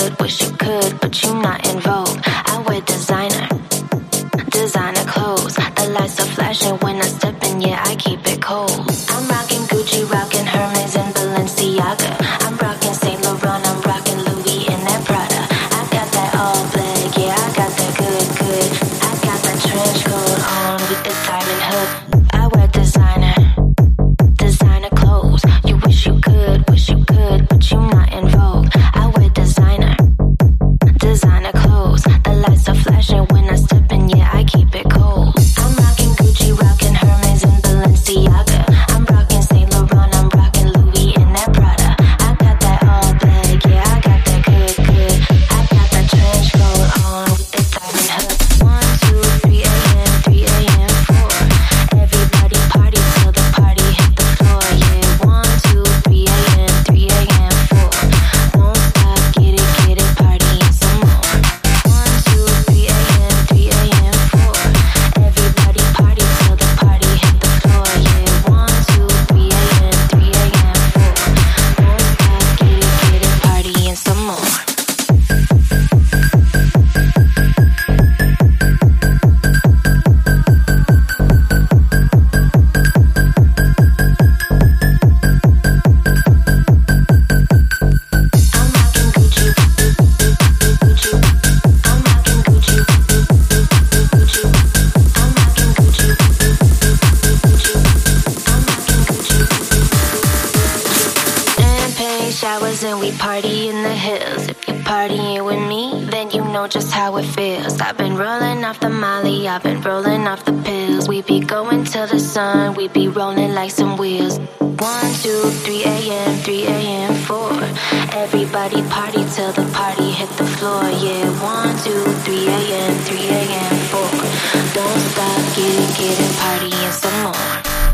could, wish you could, but you not in vogue. I wear designer clothes. The lights are flashing when I step in, yeah, I keep it cold. I'm rocking Gucci, rocking Hermes and Balenciaga. I'm rocking Saint Laurent, I'm rocking Louis and that Prada. I got that all black, yeah, I got that good. I got that trench coat on with the diamond hood. I wear designer clothes. You wish you could, but you not in vogue. I wear designer clothes. The lights are flashing when I step in, yeah, I keep it cold. I'm rocking Gucci, rocking Hermes and Balenciaga. I'm rocking Saint Laurent, I'm rocking Louis and that Prada. I got that all black, yeah, I got that good. I got that trench coat on with the diamond hood. 1, 2, 3 a.m., 3 a.m., 4. Everybody party till the party hit the floor, yeah. 1, 2, 3 a.m., 3 a.m., 4. Don't stop, get it, partying some more. 1, 2, 3 a.m., 3 a.m., 4. Everybody party till the party hit the floor, yeah. 1, 2, 3 a.m., 3 a.m., 4. Don't stop, get it, partying some more. I'm rocking Gucci. I'm rocking Gucci. I'm rocking Gucci. I'm rocking Gucci. Champagne showers and we party in the hills. If you're partying with me, then you know just how it feels. I've been rolling off the Molly, I've been rolling off the pills. We be going till the sun, we be rolling like some wheels. 1, 2, 3 a.m., 3 a.m., 4. Everybody party till the party hit the floor, yeah. 1, 2, 3 a.m., 3 a.m., 4. Don't stop, get it, partying some more.